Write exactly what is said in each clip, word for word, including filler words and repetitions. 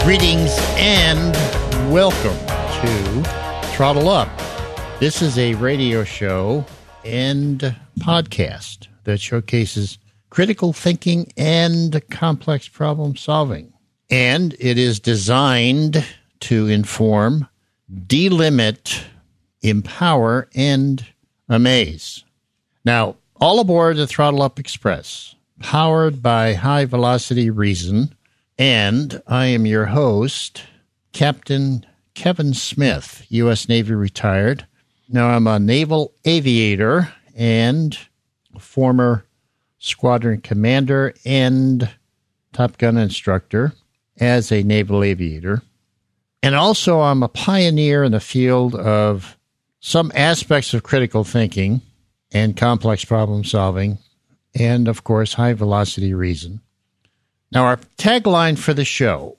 Greetings and welcome to Throttle Up. This is a radio show and podcast that showcases critical thinking and complex problem solving. And it is designed to inform, delimit, empower, and amaze. Now, all aboard the Throttle Up Express, powered by High Velocity Reason. And I am your host, Captain Kevin Smith, U S Navy retired. Now, I'm a naval aviator and former squadron commander and Top Gun instructor as a naval aviator. And also, I'm a pioneer in the field of some aspects of critical thinking and complex problem solving, and, of course, high velocity reason. Now, our tagline for the show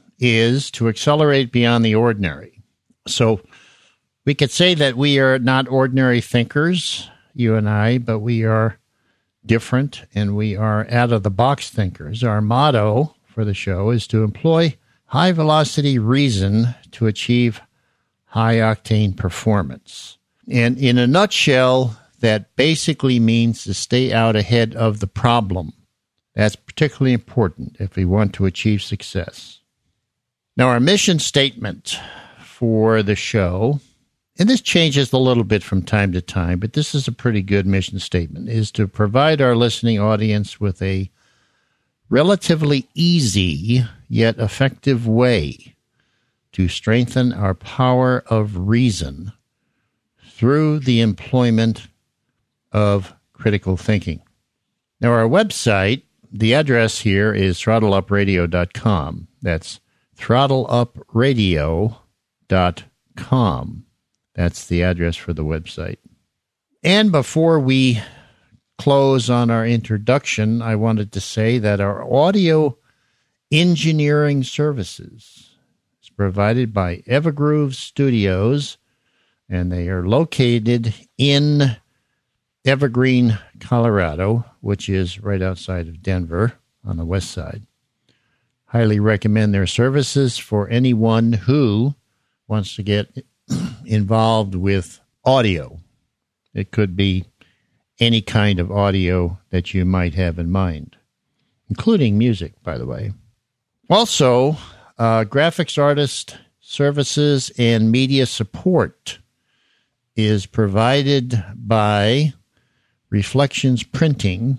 is to accelerate beyond the ordinary. So we could say that we are not ordinary thinkers, you and I, but we are different and we are out-of-the-box thinkers. Our motto for the show is to employ high-velocity reason to achieve high-octane performance. And in a nutshell, that basically means to stay out ahead of the problem. That's particularly important if we want to achieve success. Now, our mission statement for the show, and this changes a little bit from time to time, but this is a pretty good mission statement, is to provide our listening audience with a relatively easy yet effective way to strengthen our power of reason through the employment of critical thinking. Now, our website, the address here is throttle up radio dot com. That's throttle up radio dot com. That's the address for the website. And before we close on our introduction, I wanted to say that our audio engineering services is provided by Evergroove Studios, and they are located in Evergreen, Colorado, which is right outside of Denver on the west side. Highly recommend their services for anyone who wants to get involved with audio. It could be any kind of audio that you might have in mind, including music, by the way. Also, uh, graphics artist services and media support is provided by Reflections Printing,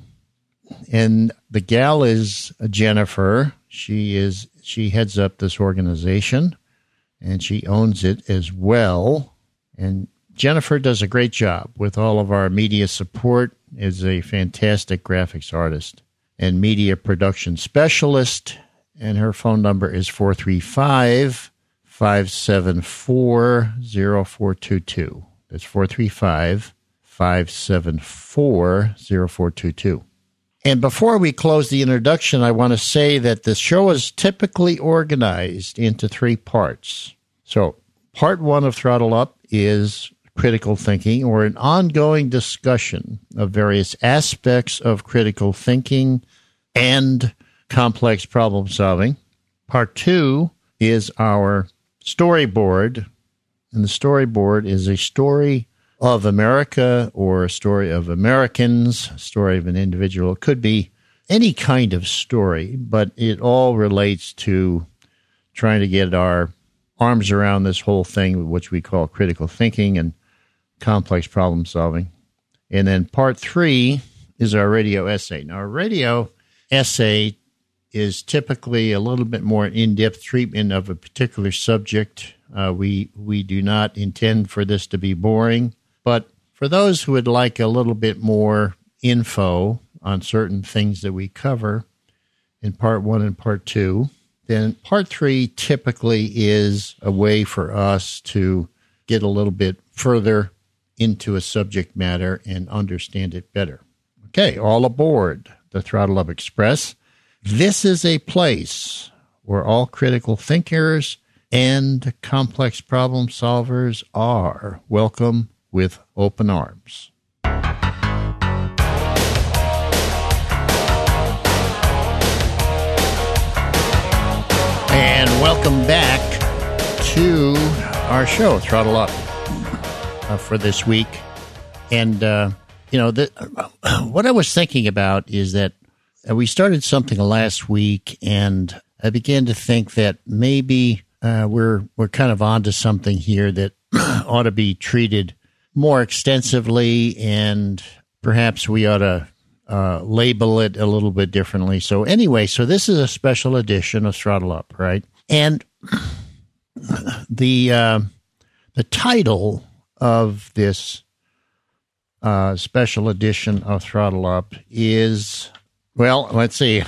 and the gal is Jennifer. She is she heads up this organization, and she owns it as well. And Jennifer does a great job with all of our media support, is a fantastic graphics artist and media production specialist, and her phone number is four three five, five seven four, zero four two two. That's four three five, five seven four, zero four two two. And before we close the introduction, I want to say that the show is typically organized into three parts. So part one of Throttle Up is critical thinking, or an ongoing discussion of various aspects of critical thinking and complex problem solving. Part two is our storyboard, and the storyboard is a story of America or a story of Americans, a story of an individual. It could be any kind of story, but it all relates to trying to get our arms around this whole thing, which we call critical thinking and complex problem solving. And then part three is our radio essay. Now, our radio essay is typically a little bit more in-depth treatment of a particular subject. Uh, we we do not intend for this to be boring. But for those who would like a little bit more info on certain things that we cover in part one and part two, then part three typically is a way for us to get a little bit further into a subject matter and understand it better. Okay, all aboard the Throttle Up Express. This is a place where all critical thinkers and complex problem solvers are welcome with open arms. And Welcome back to our show, Throttle Up, uh, for this week. And, uh, you know, the, uh, what I was thinking about is that we started something last week, and I began to think that maybe uh, we're we're kind of onto something here that ought to be treated more extensively, and perhaps we ought to uh, label it a little bit differently. So anyway, so this is a special edition of Throttle Up, right? And the uh, the title of this uh, special edition of Throttle Up is, well, let's see.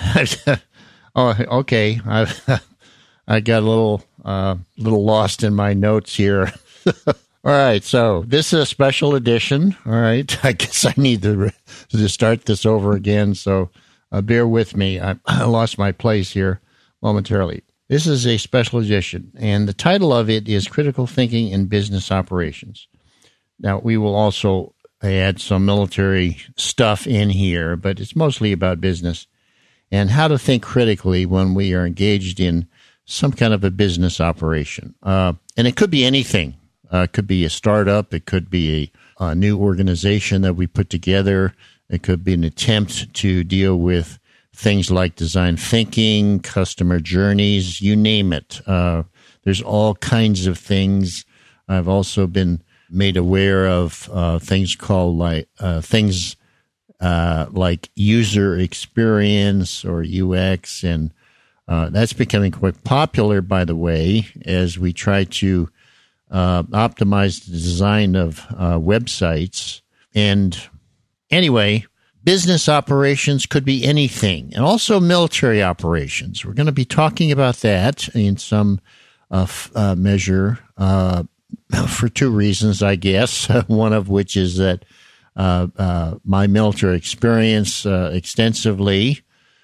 Oh, okay. I I got a little uh, little lost in my notes here. All right, so this is a special edition. All right, I guess I need to to start this over again. So uh, bear with me. I, I lost my place here momentarily. This is a special edition, and the title of it is Critical Thinking in Business Operations. Now, we will also add some military stuff in here, but it's mostly about business and how to think critically when we are engaged in some kind of a business operation. Uh, and it could be anything. Uh, it could be a startup. It could be a, a new organization that we put together. It could be an attempt to deal with things like design thinking, customer journeys, you name it. Uh, there's all kinds of things. I've also been made aware of uh, things called like uh, things uh, like user experience or U X, and uh, that's becoming quite popular, by the way, as we try to uh, optimize the design of uh, websites. And anyway, business operations could be anything, and also military operations. We're going to be talking about that in some uh, f- uh, measure uh, for two reasons, I guess. One of which is that uh, uh, my military experience uh, extensively,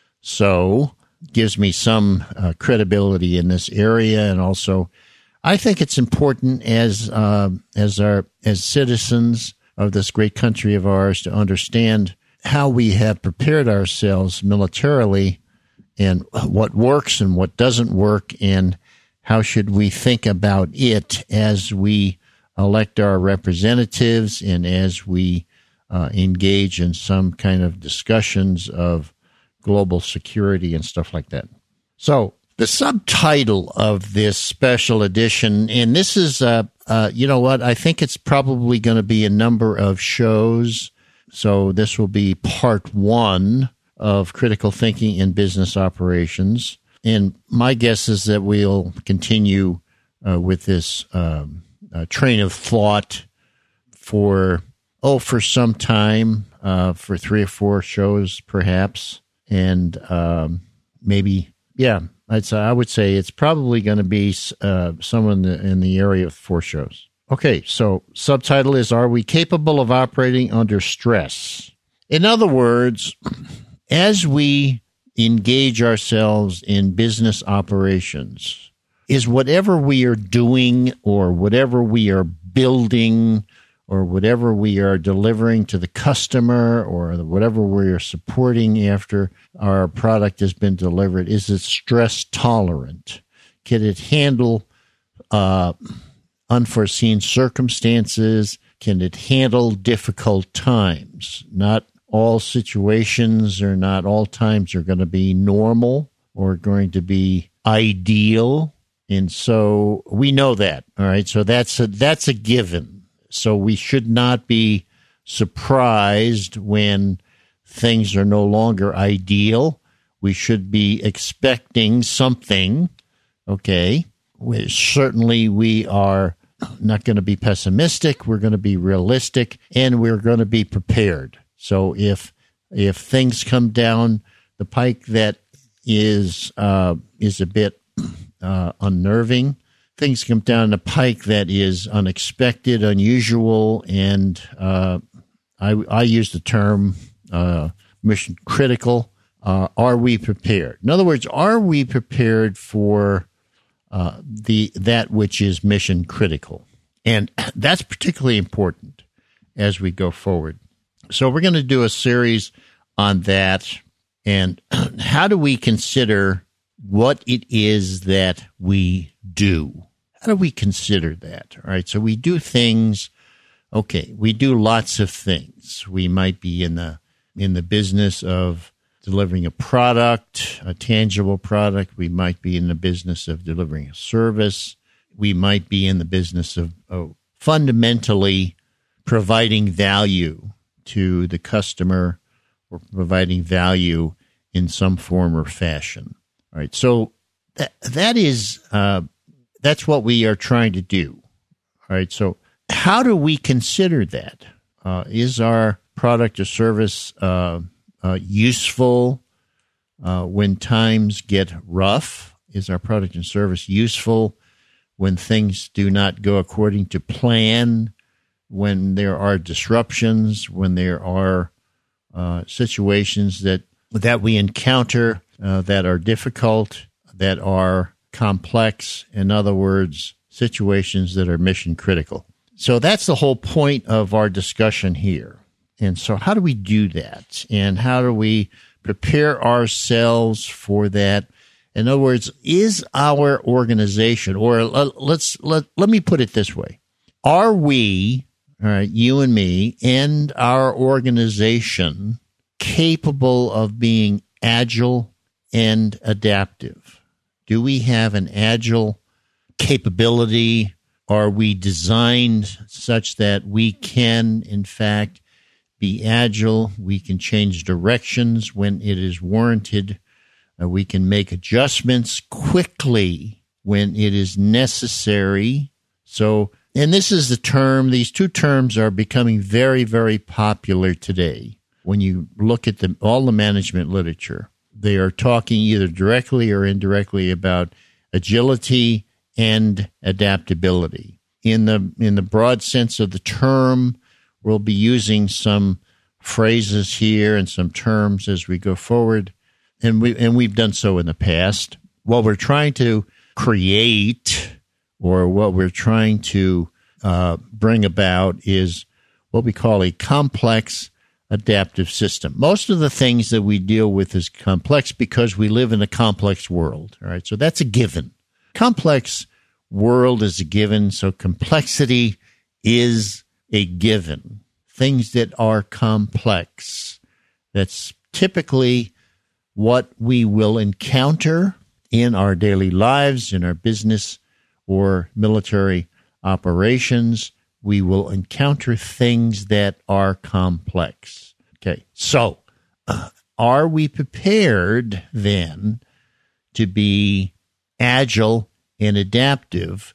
so gives me some uh, credibility in this area, and also I think it's important as uh, as our as citizens of this great country of ours to understand how we have prepared ourselves militarily and what works and what doesn't work, and how should we think about it as we elect our representatives and as we uh, engage in some kind of discussions of global security and stuff like that. So the subtitle of this special edition, and this is, uh, uh, you know what, I think it's probably going to be a number of shows. So this will be part one of Critical Thinking in Business Operations. And my guess is that we'll continue uh, with this um, uh, train of thought for, oh, for some time, uh, for three or four shows perhaps. And um, maybe, yeah, I'd say, I would say it's probably going to be uh, somewhere in the, in the area of four shows. Okay, so subtitle is, Are We Capable of Operating Under Stress? In other words, as we engage ourselves in business operations, is whatever we are doing or whatever we are building or whatever we are delivering to the customer or whatever we are supporting after our product has been delivered, is it stress tolerant? Can it handle uh unforeseen circumstances? Can it handle difficult times? Not all situations or not all times are going to be normal or going to be ideal. And so we know that. All right. So that's a, that's a given. So we should not be surprised when things are no longer ideal. We should be expecting something. Okay. We, certainly we are not going to be pessimistic. We're going to be realistic, and we're going to be prepared. So if if things come down the pike that is uh, is a bit uh, unnerving, things come down the pike that is unexpected, unusual, and uh, I, I use the term uh, mission critical. Uh, are we prepared? In other words, are we prepared for Uh, the that which is mission critical? And that's particularly important as we go forward. So we're going to do a series on that. And how do we consider what it is that we do. How do we consider that? All right, so we do things. Okay, we do lots of things. We might be in the in the business of delivering a product, a tangible product. We might be in the business of delivering a service. We might be in the business of, of fundamentally providing value to the customer or providing value in some form or fashion. All right, so that that is uh, that's what we are trying to do. All right, so how do we consider that? Uh, is our product or service uh, uh, useful uh, when times get rough? Is our product and service useful when things do not go according to plan, when there are disruptions, when there are uh, situations that that we encounter uh, that are difficult, that are complex, in other words, situations that are mission critical. So that's the whole point of our discussion here. And so how do we do that? And how do we prepare ourselves for that? In other words, is our organization, or let's let, let me put it this way. Are we, all right, you and me, and our organization capable of being agile and adaptive? Do we have an agile capability? Are we designed such that we can, in fact, be agile? We can change directions when it is warranted. Uh, we can make adjustments quickly when it is necessary. So, and this is the term, these two terms are becoming very, very popular today. When you look at the, all the management literature, they are talking either directly or indirectly about agility and adaptability. In the in the broad sense of the term, we'll be using some phrases here and some terms as we go forward, and we and we've done so in the past. What we're trying to create, or what we're trying to uh, bring about, is what we call a complex adaptive system. Most of the things that we deal with is complex because we live in a complex world. All right, so that's a given. Complex world is a given, so complexity is a given. Things that are complex, that's typically what we will encounter in our daily lives, in our business or military operations. We will encounter things that are complex. Okay, so uh, are we prepared then to be agile and adaptive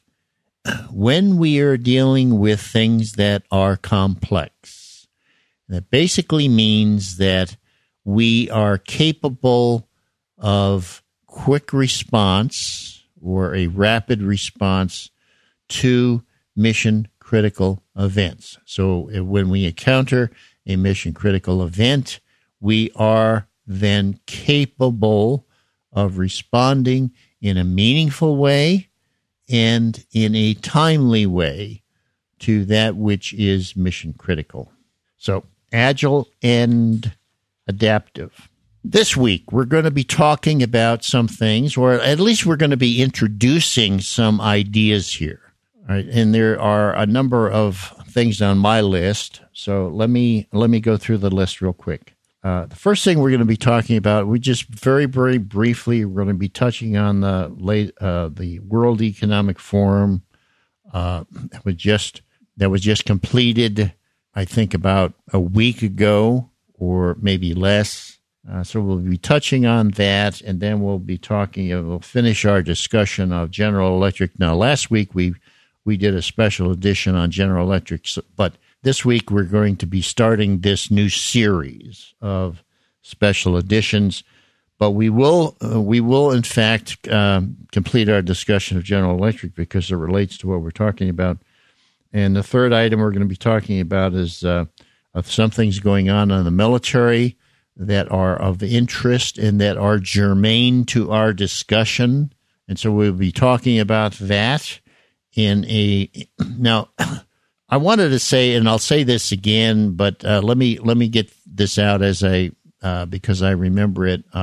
when we are dealing with things that are complex? That basically means that we are capable of quick response or a rapid response to mission critical events. So when we encounter a mission critical event, we are then capable of responding in a meaningful way and in a timely way to that which is mission critical. So agile and adaptive. This week, we're going to be talking about some things, or at least we're going to be introducing some ideas here. All right, and there are a number of things on my list, so let me let me go through the list real quick. Uh, the first thing we're going to be talking about, we just very, very briefly, we're going to be touching on the late, uh, the World Economic Forum uh, that was just that was just completed, I think, about a week ago or maybe less. Uh, so we'll be touching on that, and then we'll be talking. Uh, we'll finish our discussion of General Electric. Now, last week we we did a special edition on General Electric, but this week we're going to be starting this new series of special editions. But we will, uh, we will in fact um, complete our discussion of General Electric because it relates to what we're talking about. And the third item we're going to be talking about is uh, of some things going on in the military that are of interest and that are germane to our discussion. And so we'll be talking about that in a now. I wanted to say, and I'll say this again, but uh, let me let me get this out as a uh, because I remember it uh,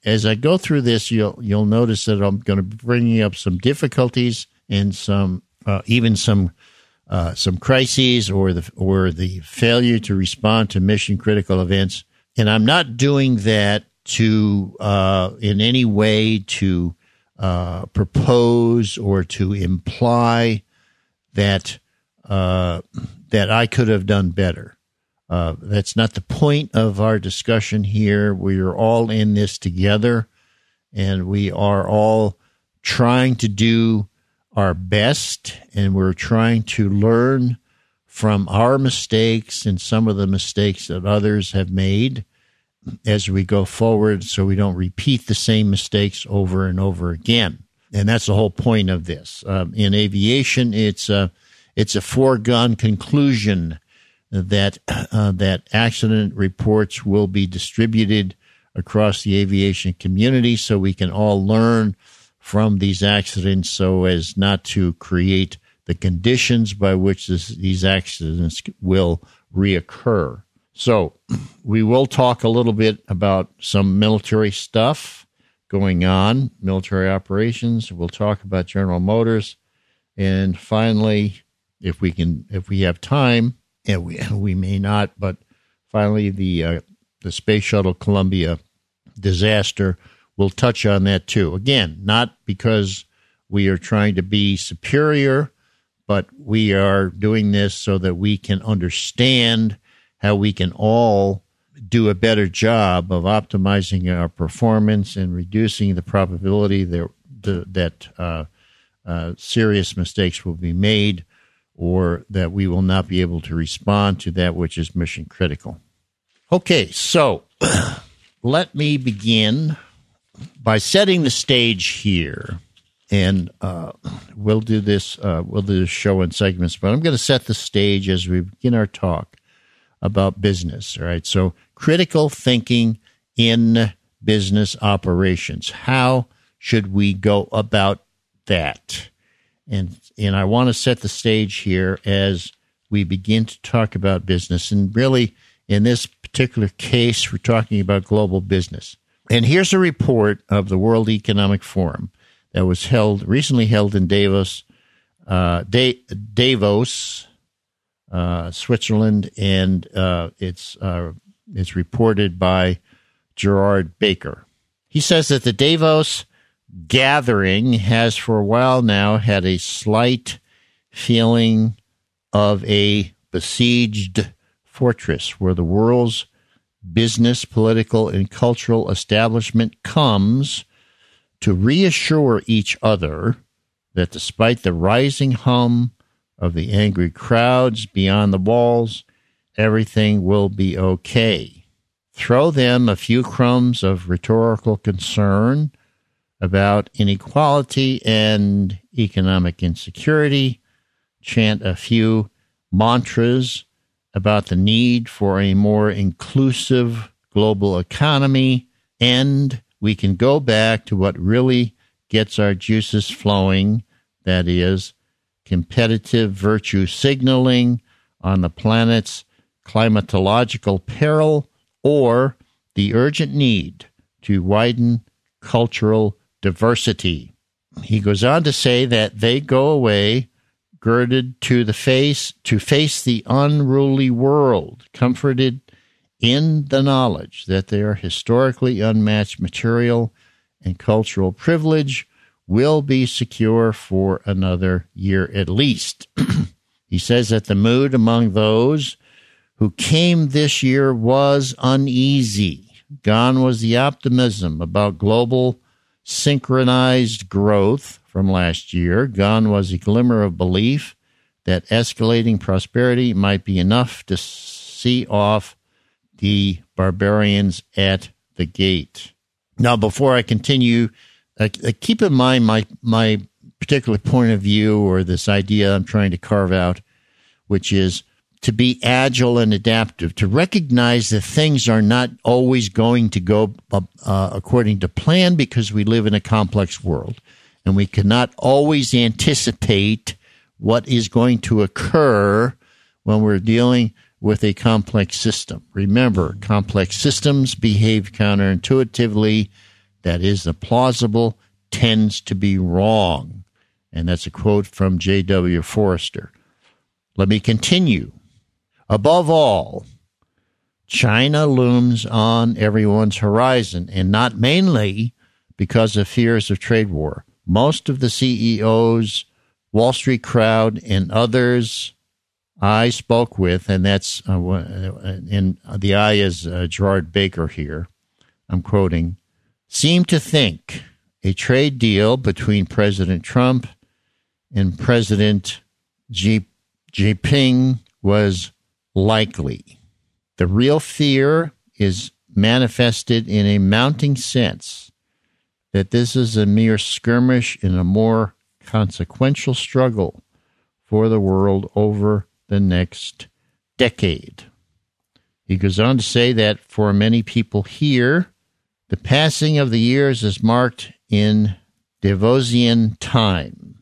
as I go through this, you'll you'll notice that I'm going to be bringing up some difficulties and some uh, even some uh, some crises or the or the failure to respond to mission critical events. And I'm not doing that to uh, in any way to uh, propose or to imply that uh, that I could have done better. Uh, that's not the point of our discussion here. We are all in this together, and we are all trying to do our best, and we're trying to learn from our mistakes and some of the mistakes that others have made as we go forward so we don't repeat the same mistakes over and over again. And that's the whole point of this. Um, in aviation, it's a, it's a foregone conclusion that uh, that accident reports will be distributed across the aviation community so we can all learn from these accidents so as not to create the conditions by which this, these accidents will reoccur. So we will talk a little bit about some military stuff going on, military operations. We'll talk about General Motors. And finally, if we can, if we have time, and we we may not, but finally the uh, the Space Shuttle Columbia disaster, we'll touch on that too. Again, not because we are trying to be superior, but we are doing this so that we can understand how we can all do a better job of optimizing our performance and reducing the probability that that uh, uh, serious mistakes will be made, or that we will not be able to respond to that which is mission critical. Okay, so let me begin by setting the stage here, and uh, we'll do this. Uh, we'll do this show in segments, but I'm going to set the stage as we begin our talk about business. All right, so critical thinking in business operations. How should we go about that? And and I want to set the stage here as we begin to talk about business. And really, in this particular case, we're talking about global business. And here's a report of the World Economic Forum that was held recently held in Davos, uh, da- Davos, uh, Switzerland, and uh, it's uh, it's reported by Gerard Baker. He says that the Davos gathering has for a while now had a slight feeling of a besieged fortress where the world's business, political, and cultural establishment comes to reassure each other that despite the rising hum of the angry crowds beyond the walls, everything will be okay. Throw them a few crumbs of rhetorical concern about inequality and economic insecurity, chant a few mantras about the need for a more inclusive global economy, and we can go back to what really gets our juices flowing, that is, competitive virtue signaling on the planet's climatological peril, or the urgent need to widen cultural diversity. He goes on to say that they go away girded to the face to face the unruly world, comforted in the knowledge that their historically unmatched material and cultural privilege will be secure for another year at least. He says that the mood among those who came this year was uneasy. Gone was the optimism about global synchronized growth from last year. Gone was a glimmer of belief that escalating prosperity might be enough to see off the barbarians at the gate. Now, before I continue, uh, keep in mind my my particular point of view, or this idea I'm trying to carve out, which is to be agile and adaptive, to recognize that things are not always going to go uh, according to plan, because we live in a complex world, and we cannot always anticipate what is going to occur when we're dealing with a complex system. Remember, complex systems behave counterintuitively that is plausible tends to be wrong. And that's a quote from J W Forrester. Let me continue. Above all, China looms on everyone's horizon, and not mainly because of fears of trade war. Most of the C E Os, Wall Street crowd, and others I spoke with, and that's, uh, and the I is uh, Gerard Baker here, I'm quoting, seem to think a trade deal between President Trump and President Xi Jinping was likely. The real fear is manifested in a mounting sense that this is a mere skirmish in a more consequential struggle for the world over the next decade. He goes on to say that for many people here, the passing of the years is marked in Davosian time.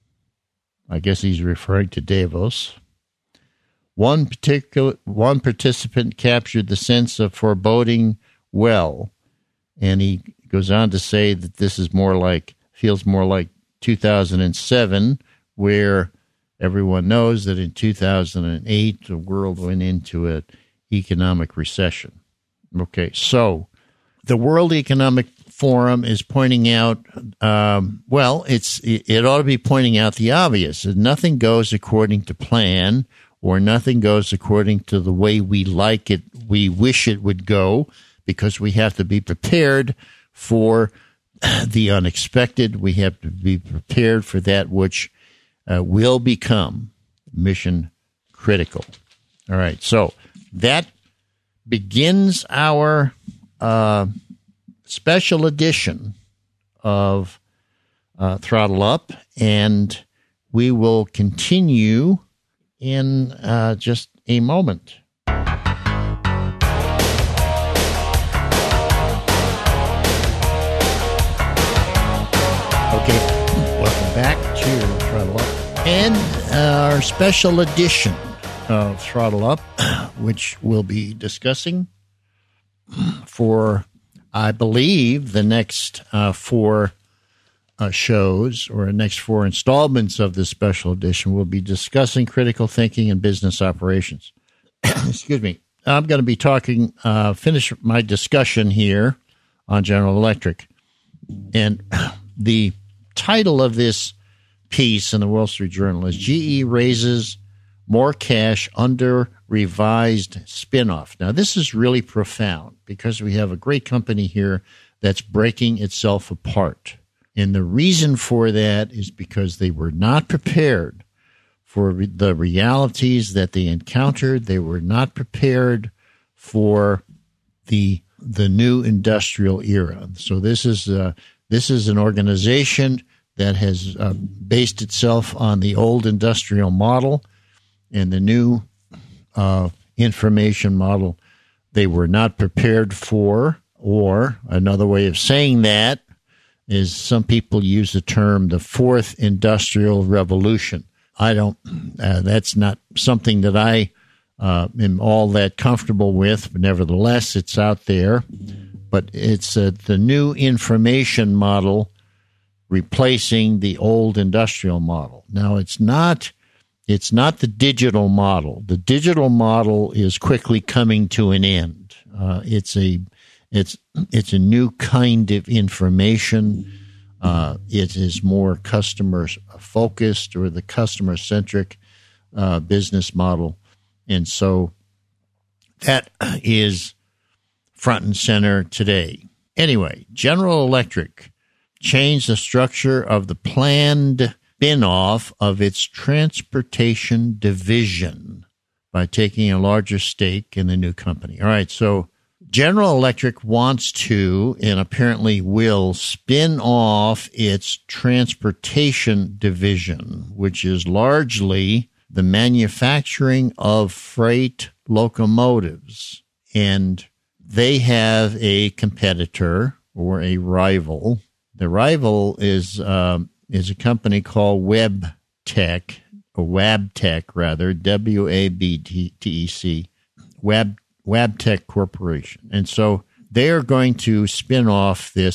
I guess he's referring to Davos. One particular one participant captured the sense of foreboding well, and he goes on to say that this is more like feels more like two thousand seven, where everyone knows that in two thousand eight the world went into an economic recession. Okay, so the World Economic Forum is pointing out, um, well, it's it, it ought to be pointing out the obvious. Nothing goes according to plan, or nothing goes according to the way we like it, we wish it would go, because we have to be prepared for the unexpected. We have to be prepared for that which uh, will become mission critical. All right, so that begins our uh, special edition of uh, Throttle Up, and we will continue in uh, just a moment. Okay, welcome back to Throttle Up and our special edition of Throttle Up, which we'll be discussing for, I believe, the next uh, four uh, shows or the next four installments of this special edition. We'll be discussing critical thinking and business operations. Excuse me. I'm going to be talking, uh, finish my discussion here on General Electric. And the title of this piece in the Wall Street Journal is G E raises more cash under revised spinoff. Now, this is really profound because we have a great company here that's breaking itself apart. And the reason for that is because they were not prepared for the realities that they encountered. They were not prepared for the the new industrial era. So this is uh, this is an organization that has uh, based itself on the old industrial model and the new uh, information model. They were not prepared for, or another way of saying that is some people use the term the fourth industrial revolution. I don't, uh, that's not something that I uh, am all that comfortable with, but nevertheless, it's out there. But it's uh, the new information model replacing the old industrial model. Now, it's not, it's not the digital model. The digital model is quickly coming to an end. Uh, it's a, it's, it's a new kind of information. Uh, it is more customer focused or the customer centric uh, business model. And so that is front and center today. Anyway, General Electric changed the structure of the planned spin-off of its transportation division by taking a larger stake in the new company. All right, so General Electric wants to, and apparently will, spin off its transportation division, which is largely the manufacturing of freight locomotives. And they have a competitor or a rival. The rival is um, is a company called WebTech, or Wabtec rather, W A B T E C, Wab Wabtec Corporation. And so they are going to spin off this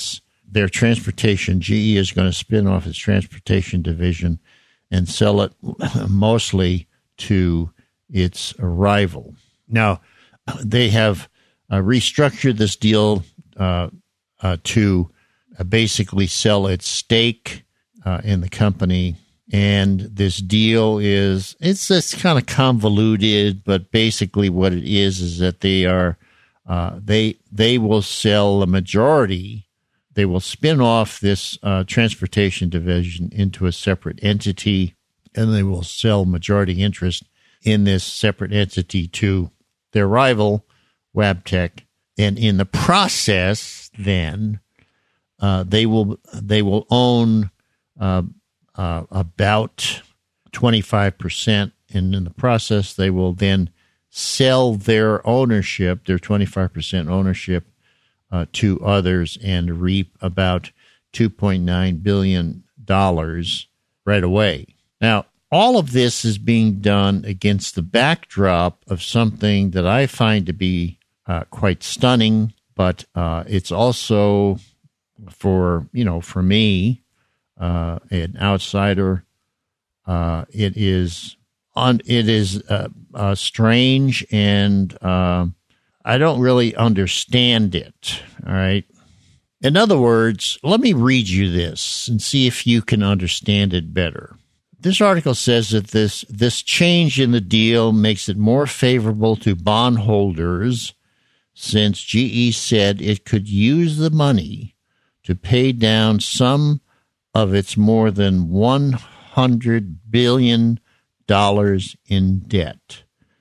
their transportation. G E is going to spin off its transportation division and sell it mostly to its rival. Now, they have uh, restructured this deal uh, uh, to uh, basically sell its stake uh, in the company. And this deal is, it's just kind of convoluted, but basically what it is is that they are, uh, they they will sell a majority, they will spin off this uh, transportation division into a separate entity, and they will sell majority interest in this separate entity to their rival, Wabtec. And in the process, then, uh, they will they will own uh Uh, about twenty-five percent, and in the process, they will then sell their ownership, their twenty-five percent ownership, uh, to others and reap about two point nine billion dollars right away. Now, all of this is being done against the backdrop of something that I find to be uh, quite stunning, but uh, it's also, for, you know, for me, Uh, an outsider, uh, it is on. It is uh, uh, strange, and uh, I don't really understand it. All right. In other words, let me read you this and see if you can understand it better. This article says that this this change in the deal makes it more favorable to bondholders, since G E said it could use the money to pay down some of its more than one hundred billion dollars in debt.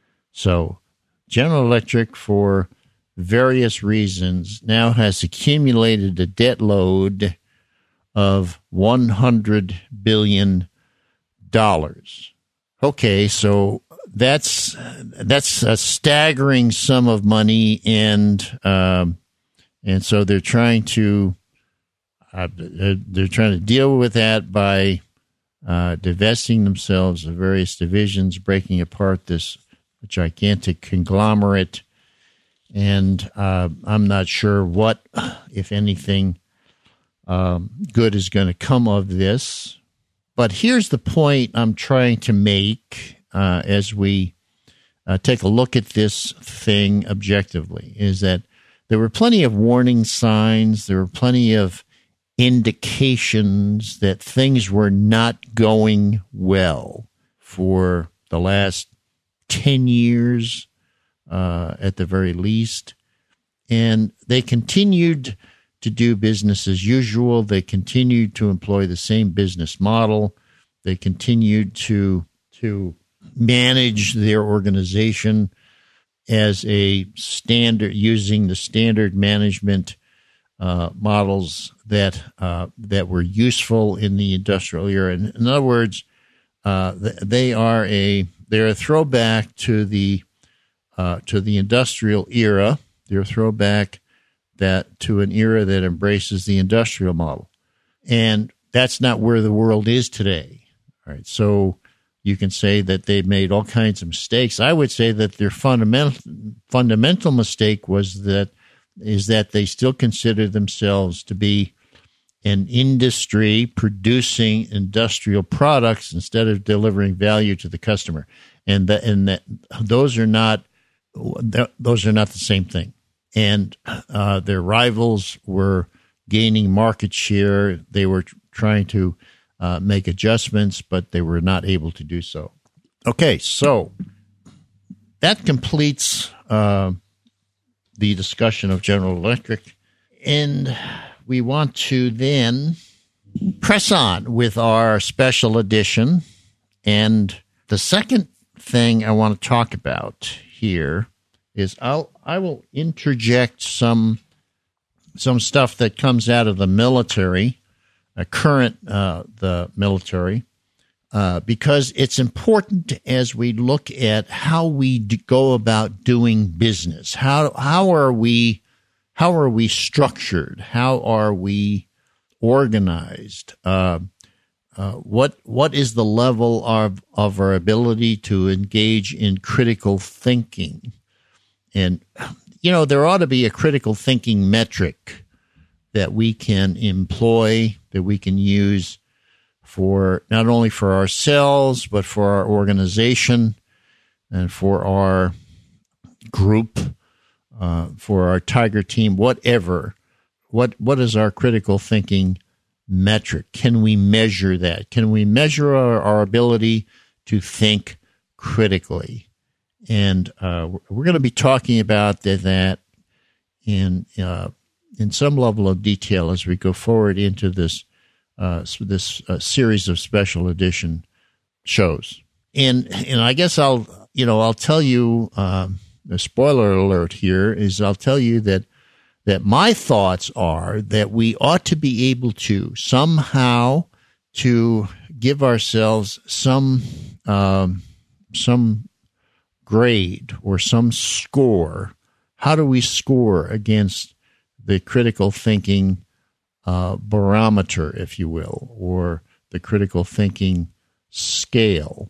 So General Electric, for various reasons, now has accumulated a debt load of one hundred billion dollars. Okay, so that's that's a staggering sum of money, and um, and so they're trying to Uh, they're trying to deal with that by uh, divesting themselves of various divisions, breaking apart this gigantic conglomerate. And uh, I'm not sure what, if anything, um, good is going to come of this. But here's the point I'm trying to make uh, as we uh, take a look at this thing objectively, is that there were plenty of warning signs. There were plenty of indications that things were not going well for the last ten years, uh, at the very least. And they continued to do business as usual. They continued to employ the same business model. They continued to, to manage their organization as a standard, using the standard management Uh, models that uh, that were useful in the industrial era. In, in other words, uh, they are a they're a throwback to the uh, to the industrial era. They're a throwback that to an era that embraces the industrial model, and that's not where the world is today. All right, so you can say that they've made all kinds of mistakes. I would say that their fundamental fundamental mistake was that. is that they still consider themselves to be an industry producing industrial products instead of delivering value to the customer. And that, and that those are not, those are not the same thing. And uh, their rivals were gaining market share. They were trying to uh, make adjustments, but they were not able to do so. Okay, so that completes uh, the discussion of General Electric, and we want to then press on with our special edition. And the second thing I want to talk about here is I'll I will interject some some stuff that comes out of the military, uh, current uh, the military, uh, because it's important as we look at how we d- go about doing business. How how are we how are we structured? How are we organized? Uh, uh, what what is the level of of our ability to engage in critical thinking? And, you know, there ought to be a critical thinking metric that we can employ, that we can use for not only for ourselves, but for our organization and for our group, uh, for our Tiger team, whatever. What what is our critical thinking metric? Can we measure that? Can we measure our, our ability to think critically? And uh, we're going to be talking about that in uh, in some level of detail as we go forward into this uh, this uh, series of special edition shows. And and I guess I'll you know I'll tell you um, a spoiler alert here is I'll tell you that that my thoughts are that we ought to be able to somehow to give ourselves some um, some grade or some score. How do we score against the critical thinking uh, barometer, if you will, or the critical thinking scale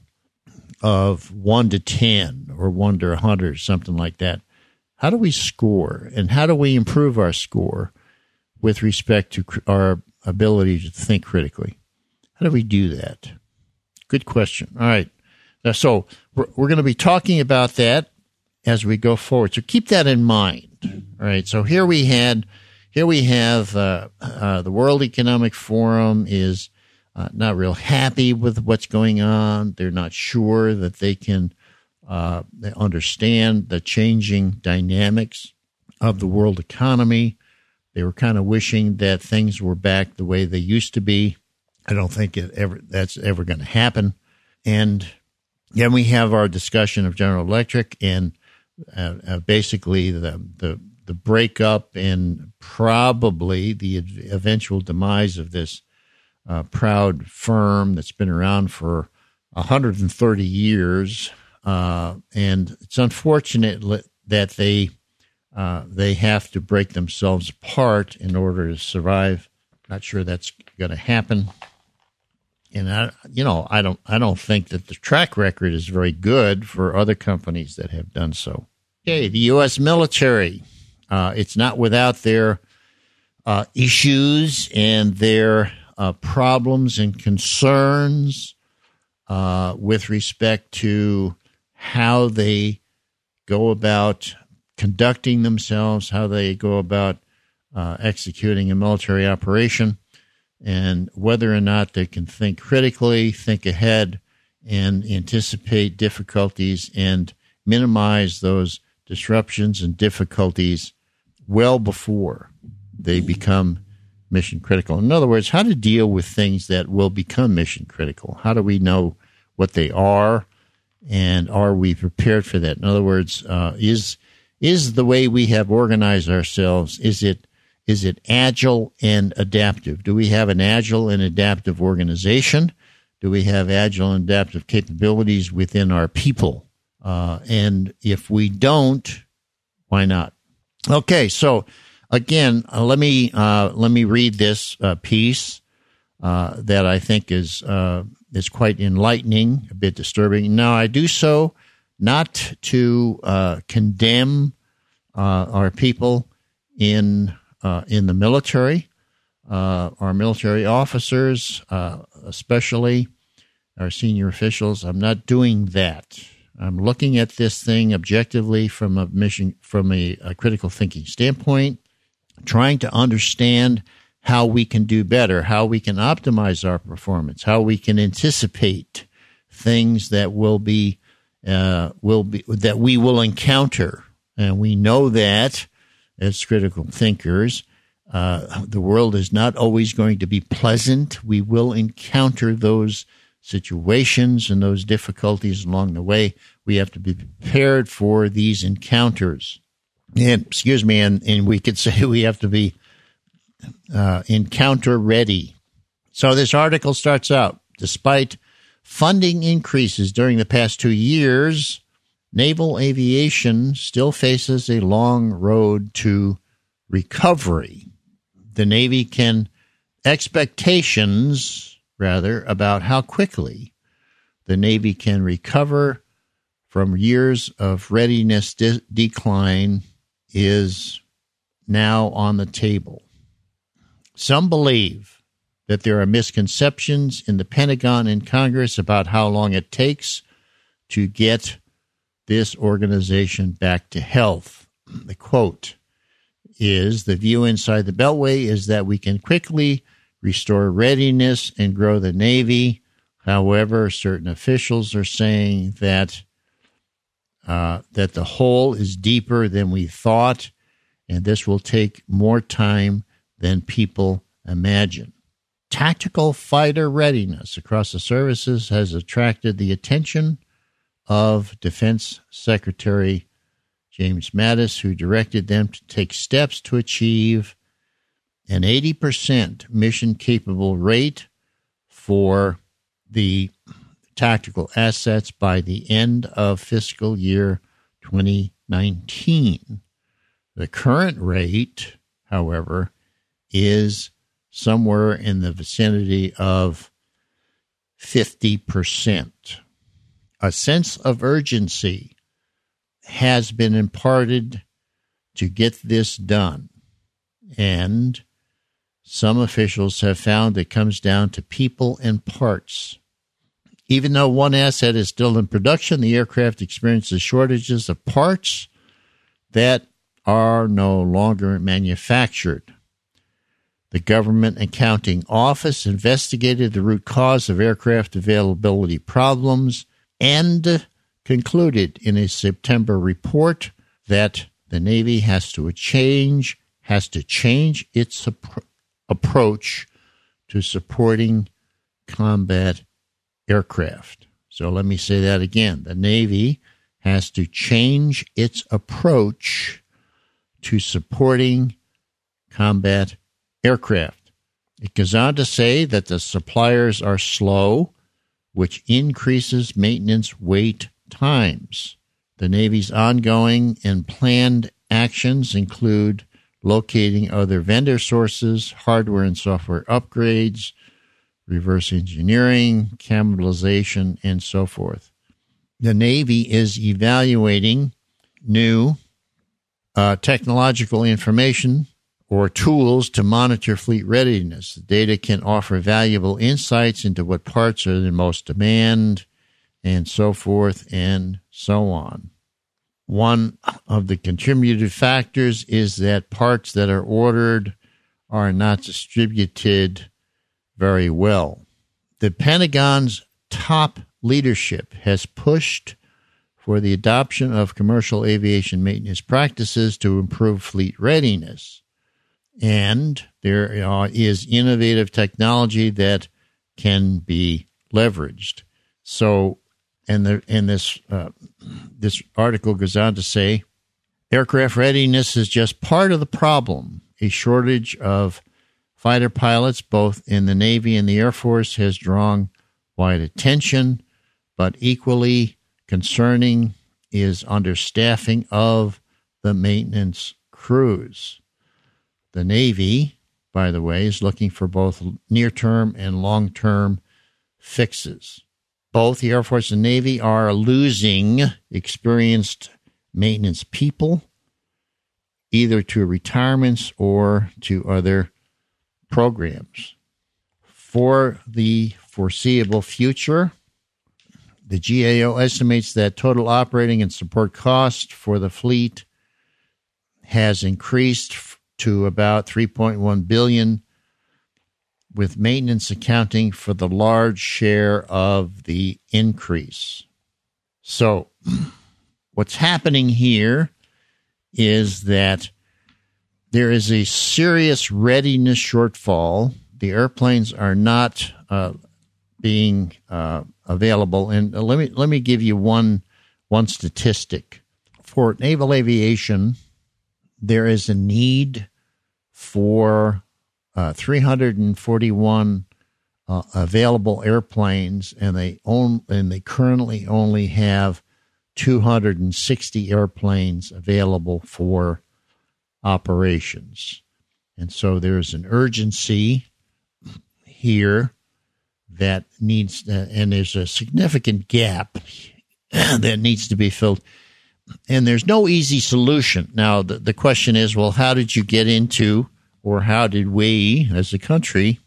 of one to ten or one to one hundred, something like that? How do we score, and how do we improve our score with respect to cr- our ability to think critically? How do we do that? Good question. All right. Now, so we're, we're going to be talking about that as we go forward. So keep that in mind. All right. So here we had, here we have uh, uh, the World Economic Forum is uh, not real happy with what's going on. They're not sure that they can uh, they understand the changing dynamics of the world economy. They were kind of wishing that things were back the way they used to be. I don't think it ever that's ever going to happen. And then we have our discussion of General Electric and uh, uh, basically the, the the breakup and probably the eventual demise of this uh, proud firm that's been around for one hundred thirty years. Uh, and it's unfortunate that they uh, they have to break themselves apart in order to survive. Not sure that's going to happen. And I, you know, I don't, I don't think that the track record is very good for other companies that have done so. Okay, the U S military, uh, it's not without their uh, issues and their uh, problems and concerns uh, with respect to how they go about conducting themselves, how they go about uh, executing a military operation, and whether or not they can think critically, think ahead, and anticipate difficulties and minimize those disruptions and difficulties well before they become mission critical. In other words, how to deal with things that will become mission critical. How do we know what they are, and are we prepared for that? In other words, uh, is is the way we have organized ourselves, is it Is it agile and adaptive? Do we have an agile and adaptive organization? Do we have agile and adaptive capabilities within our people? Uh, and if we don't, why not? Okay, so again, uh, let me uh, let me read this uh, piece uh, that I think is uh, is quite enlightening, a bit disturbing. Now, I do so not to uh, condemn uh, our people in Uh, in the military, uh, our military officers, uh, especially our senior officials. I'm not doing that. I'm looking at this thing objectively from a mission, from a, a critical thinking standpoint, trying to understand how we can do better, how we can optimize our performance, how we can anticipate things that will be, uh, will be that we will encounter, and we know that. As critical thinkers, uh, the world is not always going to be pleasant. We will encounter those situations and those difficulties along the way. We have to be prepared for these encounters. And, excuse me, and, and we could say we have to be uh, encounter ready. So this article starts out, despite funding increases during the past two years, naval aviation still faces a long road to recovery. The Navy can expectations, rather, about how quickly the Navy can recover from years of readiness de- decline is now on the table. Some believe that there are misconceptions in the Pentagon and Congress about how long it takes to get this organization back to health. The quote is, "The view inside the Beltway is that we can quickly restore readiness and grow the Navy. However, certain officials are saying that uh, that the hole is deeper than we thought, and this will take more time than people imagine." Tactical fighter readiness across the services has attracted the attention of Defense Secretary James Mattis, who directed them to take steps to achieve an eighty percent mission-capable rate for the tactical assets by the end of fiscal year twenty nineteen. The current rate, however, is somewhere in the vicinity of fifty percent. A sense of urgency has been imparted to get this done, and some officials have found it comes down to people and parts. Even though one asset is still in production, the aircraft experiences shortages of parts that are no longer manufactured. The Government Accounting Office investigated the root cause of aircraft availability problems and concluded in a September report that the Navy has to change has to change its ap- approach to supporting combat aircraft. So let me say that again. The Navy has to change its approach to supporting combat aircraft. It goes on to say that the suppliers are slow, which increases maintenance wait times. The Navy's ongoing and planned actions include locating other vendor sources, hardware and software upgrades, reverse engineering, cannibalization, and so forth. The Navy is evaluating new uh, technological information or tools to monitor fleet readiness. The data can offer valuable insights into what parts are in most demand, and so forth and so on. One of the contributing factors is that parts that are ordered are not distributed very well. The Pentagon's top leadership has pushed for the adoption of commercial aviation maintenance practices to improve fleet readiness. And there uh, is innovative technology that can be leveraged. So, and the and this uh, this article goes on to say, aircraft readiness is just part of the problem. A shortage of fighter pilots, both in the Navy and the Air Force, has drawn wide attention, but equally concerning is understaffing of the maintenance crews. The Navy, by the way, is looking for both near-term and long-term fixes. Both the Air Force and Navy are losing experienced maintenance people, either to retirements or to other programs. For the foreseeable future, the G A O estimates that total operating and support cost for the fleet has increased to about three point one billion dollars, with maintenance accounting for the large share of the increase. So what's happening here is that there is a serious readiness shortfall. The airplanes are not uh, being uh, available. And uh, let me let me give you one one statistic. For naval aviation, there is a need for uh, three hundred forty-one uh, available airplanes, and they own and they currently only have two hundred sixty airplanes available for operations. And so there's an urgency here that needs, uh, and there's a significant gap that needs to be filled. And there's no easy solution. Now, the, the question is, well, how did you get into or how did we as a country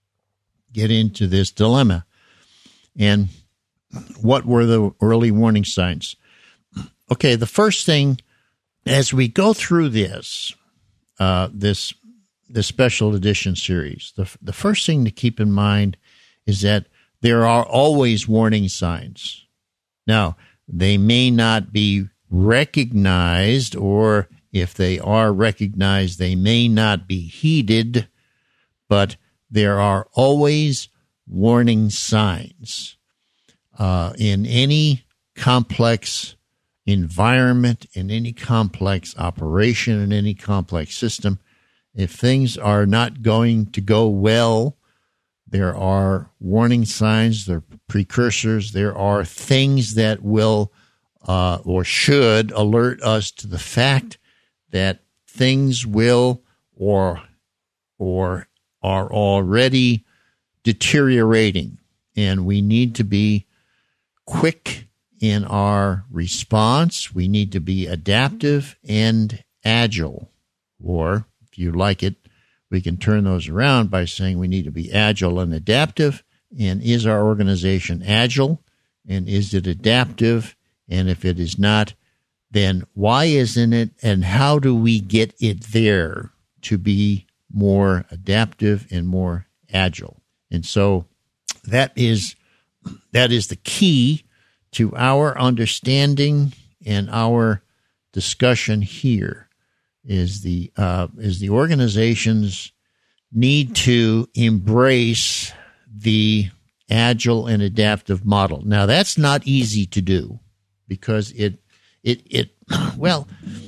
get into this dilemma? And what were the early warning signs? Okay, the first thing, as we go through this, uh, this this special edition series, the the first thing to keep in mind is that there are always warning signs. Now, they may not be recognized, or if they are recognized, they may not be heeded, but there are always warning signs. Uh, in any complex environment, in any complex operation, in any complex system, if things are not going to go well, there are warning signs, there are precursors, there are things that will uh, or should alert us to the fact that things will or or are already deteriorating, and we need to be quick in our response. We need to be adaptive and agile, or if you like it, we can turn those around by saying we need to be agile and adaptive. And is our organization agile? And is it adaptive? And if it is not, then why isn't it? And how do we get it there to be more adaptive and more agile? And so that is that is the key to our understanding and our discussion here. Is the uh, is the organizations need to embrace the agile and adaptive model. Now, that's not easy to do because it it it well,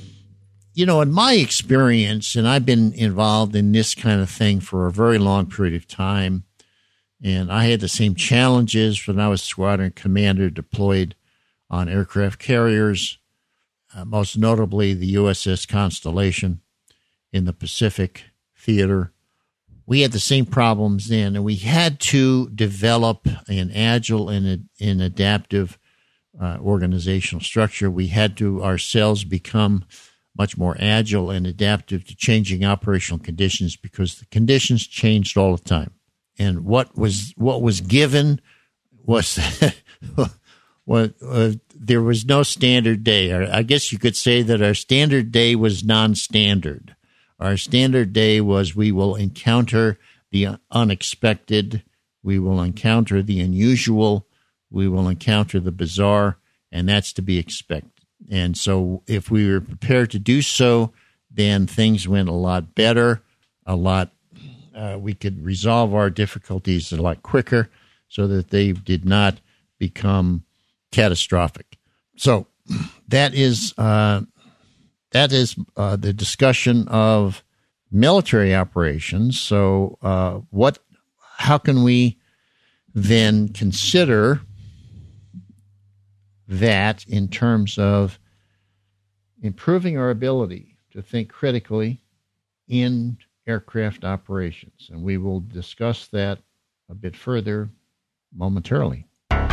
you know, in my experience, and I've been involved in this kind of thing for a very long period of time, and I had the same challenges when I was squadron commander deployed on aircraft carriers. Uh, most notably the U S S Constellation in the Pacific theater. We had the same problems then, and we had to develop an agile and an adaptive uh, organizational structure. We had to ourselves become much more agile and adaptive to changing operational conditions because the conditions changed all the time. And what was what was given was Well, uh, there was no standard day. I guess you could say that our standard day was non-standard. Our standard day was we will encounter the unexpected, we will encounter the unusual, we will encounter the bizarre, and that's to be expected. And so if we were prepared to do so, then things went a lot better, a lot, uh, we could resolve our difficulties a lot quicker so that they did not become catastrophic. So that is uh, that is uh, the discussion of military operations. So uh, what? How can we then consider that in terms of improving our ability to think critically in aircraft operations? And we will discuss that a bit further momentarily.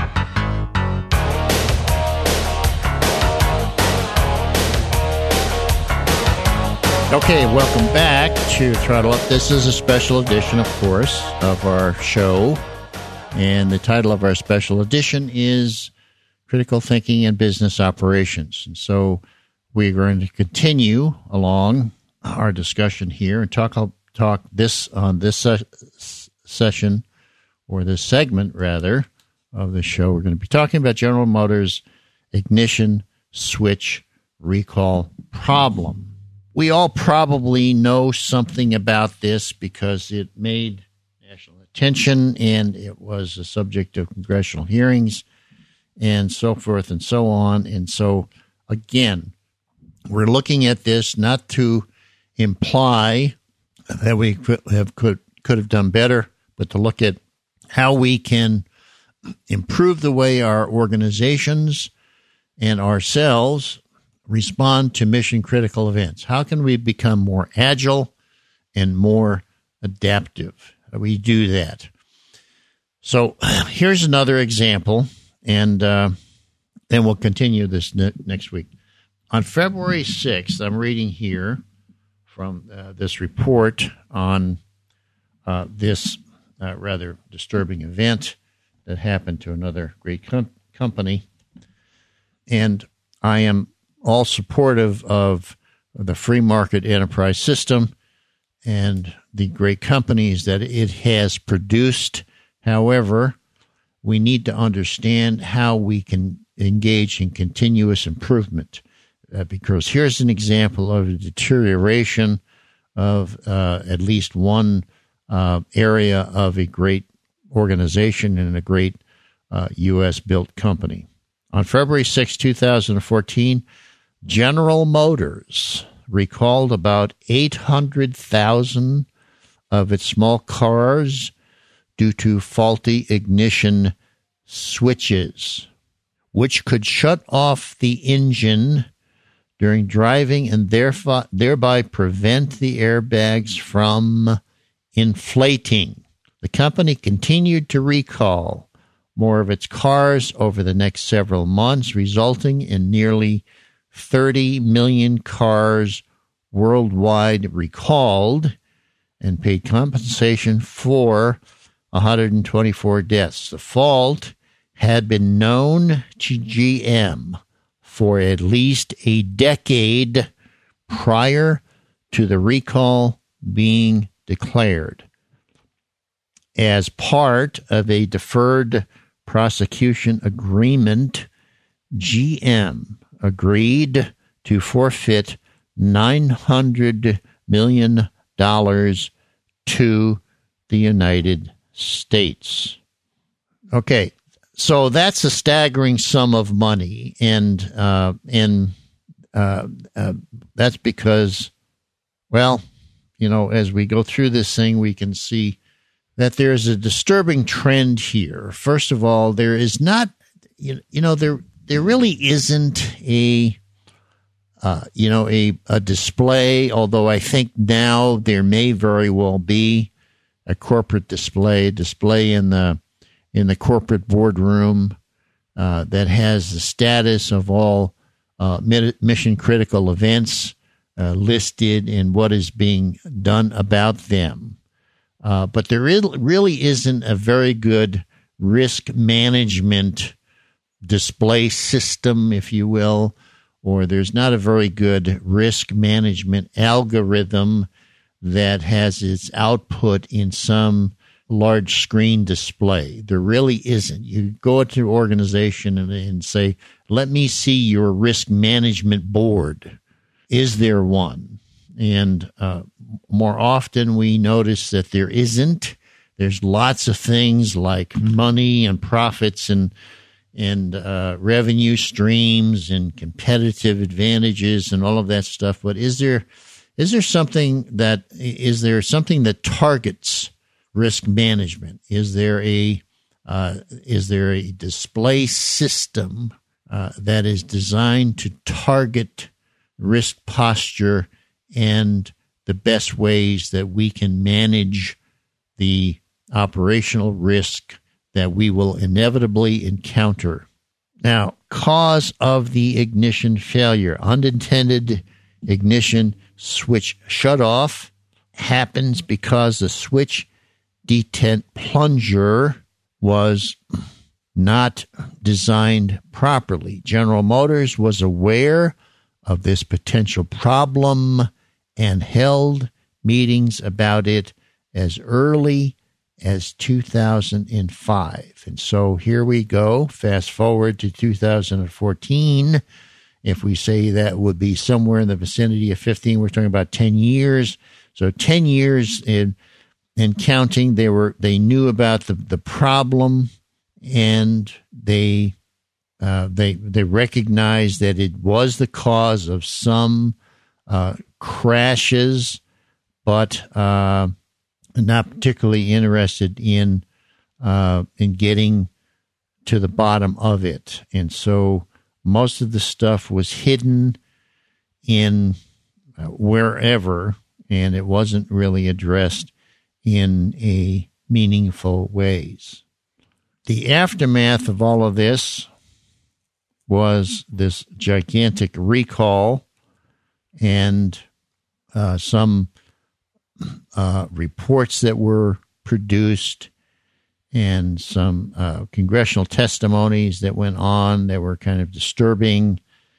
Okay, welcome back to Throttle Up. This is a special edition, of course, of our show. And the title of our special edition is Critical Thinking in Business Operations. And so we're going to continue along our discussion here and talk talk this on this se- session, or this segment, rather, of the show. We're going to be talking about General Motors ignition switch recall problem. We all probably know something about this because it made national attention and it was a subject of congressional hearings and so forth and so on. And so, again, we're looking at this not to imply that we could have could could have done better, but to look at how we can improve the way our organizations and ourselves respond to mission-critical events. How can we become more agile and more adaptive? How do we do that? So here's another example, and uh, then we'll continue this ne- next week. On February sixth, I'm reading here from uh, this report on uh, this uh, rather disturbing event that happened to another great com- company. And I am all supportive of the free market enterprise system and the great companies that it has produced. However, we need to understand how we can engage in continuous improvement, uh, because here's an example of a deterioration of uh, at least one uh, area of a great organization and a great uh, U S-built company. On February sixth, twenty fourteen, General Motors recalled about eight hundred thousand of its small cars due to faulty ignition switches, which could shut off the engine during driving and therefore, thereby prevent the airbags from inflating. The company continued to recall more of its cars over the next several months, resulting in nearly thirty million cars worldwide recalled, and paid compensation for one hundred twenty-four deaths. The fault had been known to G M for at least a decade prior to the recall being declared. As part of a deferred prosecution agreement, G M agreed to forfeit nine hundred million dollars to the United States. Okay, so that's a staggering sum of money, and uh, and uh, uh, that's because, well, you know, as we go through this thing, we can see that there's a disturbing trend here. First of all, there is not, you, you know, there there really isn't a, uh, you know, a, a display, although I think now there may very well be a corporate display, display in the in the corporate boardroom uh, that has the status of all uh, mission critical events uh, listed and what is being done about them. Uh, but there is, really isn't a very good risk management display system, if you will, or there's not a very good risk management algorithm that has its output in some large screen display. There really isn't. You go into an organization and, and say, let me see your risk management board. Is there one? And uh, more often we notice that there isn't. There's lots of things like money and profits and and uh, revenue streams and competitive advantages and all of that stuff. But is there is there something that is there something that targets risk management? Is there a uh, is there a display system uh, that is designed to target risk posture and the best ways that we can manage the operational risk that we will inevitably encounter? Now, cause of the ignition failure, unintended ignition switch shutoff, happens because the switch detent plunger was not designed properly. General Motors was aware of this potential problem and held meetings about it as early as two thousand five. And so here we go, fast forward to two thousand fourteen. If we say that would be somewhere in the vicinity of fifteen, we're talking about ten years. So ten years in in counting, they were they knew about the, the problem, and they uh, they they recognized that it was the cause of some uh, crashes, but uh, not particularly interested in uh, in getting to the bottom of it. And so most of the stuff was hidden in uh, wherever, and it wasn't really addressed in a meaningful ways. The aftermath of all of this was this gigantic recall, and uh, some uh, reports that were produced and some uh, congressional testimonies that went on that were kind of disturbing.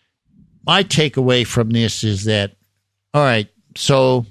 My takeaway from this is that, all right, so,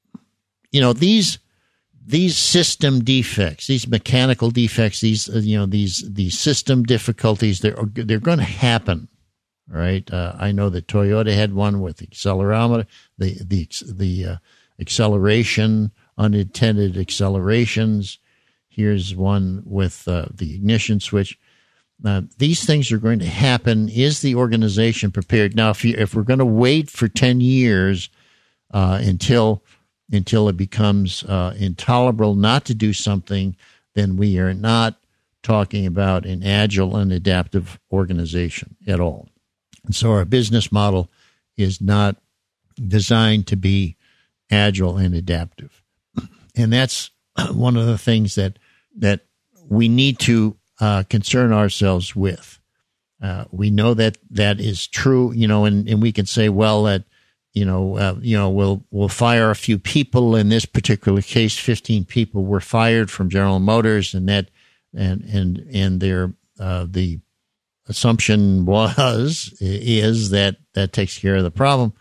you know, these these system defects, these mechanical defects, these, you know, these these system difficulties, they're, they're going to happen, right? Uh, I know that Toyota had one with the accelerometer, the, the, the uh, acceleration, unintended accelerations. Here's one with uh, the ignition switch. Uh, these things are going to happen. Is the organization prepared? Now, if you, if we're going to wait for ten years uh, until until it becomes uh, intolerable not to do something, then we are not talking about an agile and adaptive organization at all. And so our business model is not designed to be agile and adaptive. And that's one of the things that that we need to uh, concern ourselves with. Uh, we know that that is true, you know, and, and we can say, well, that, you know, uh, you know, we'll we'll fire a few people. In this particular case, fifteen people were fired from General Motors, and that and and and their uh, the assumption was is that that takes care of the problem.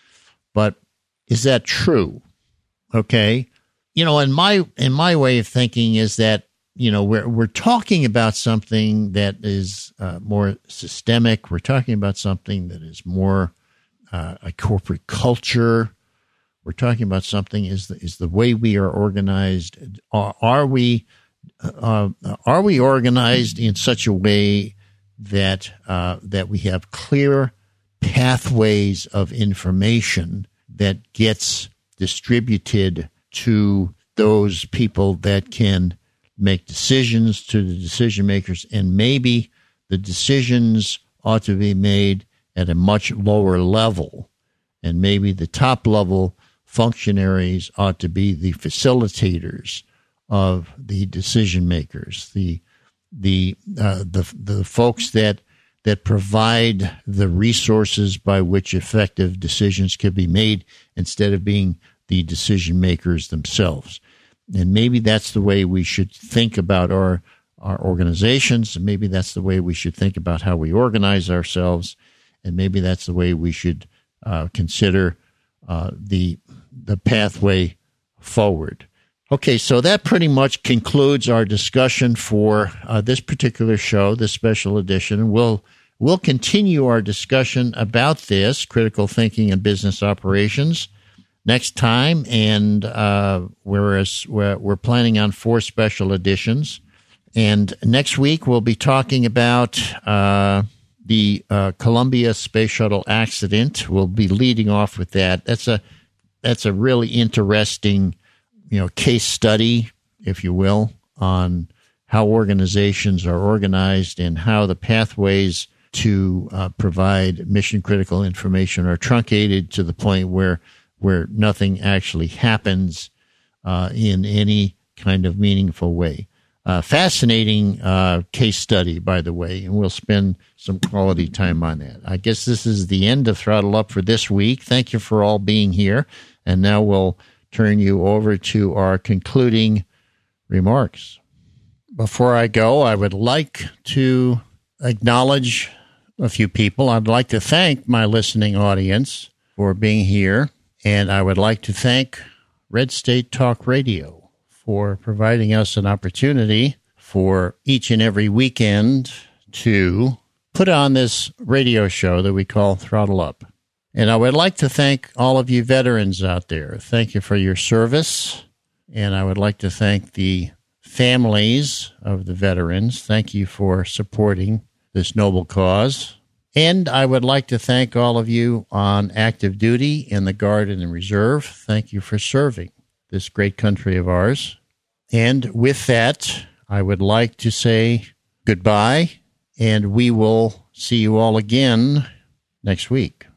But is that true? Okay. You know, in my in my way of thinking is that, you know, we're we're talking about something that is uh, more systemic. We're talking about something that is more uh, a corporate culture. We're talking about something is the, is the way we are organized. Are, are we uh, are we organized in such a way that uh, that we have clear pathways of information that gets distributed to those people that can make decisions, to the decision makers, and maybe the decisions ought to be made at a much lower level, and maybe the top level functionaries ought to be the facilitators of the decision makers, the the uh, the the folks that that provide the resources by which effective decisions can be made, instead of being the decision makers themselves. And maybe that's the way we should think about our, our organizations. And maybe that's the way we should think about how we organize ourselves. And maybe that's the way we should uh, consider uh, the, the pathway forward. Okay, so that pretty much concludes our discussion for uh, this particular show, this special edition. We'll we'll continue our discussion about this, critical thinking and business operations, next time, and uh, whereas we're, we're planning on four special editions. And next week we'll be talking about uh, the uh, Columbia Space Shuttle accident. We'll be leading off with that. That's a that's a really interesting, you know, case study, if you will, on how organizations are organized and how the pathways to uh, provide mission critical information are truncated to the point where where nothing actually happens uh, in any kind of meaningful way. Uh, fascinating uh, case study, by the way, and we'll spend some quality time on that. I guess this is the end of Throttle Up for this week. Thank you for all being here. And now we'll turn you over to our concluding remarks. Before I go, I would like to acknowledge a few people. I'd like to thank my listening audience for being here. And I would like to thank Red State Talk Radio for providing us an opportunity for each and every weekend to put on this radio show that we call Throttle Up. And I would like to thank all of you veterans out there. Thank you for your service. And I would like to thank the families of the veterans. Thank you for supporting this noble cause. And I would like to thank all of you on active duty in the Guard and the Reserve. Thank you for serving this great country of ours. And with that, I would like to say goodbye, and we will see you all again next week.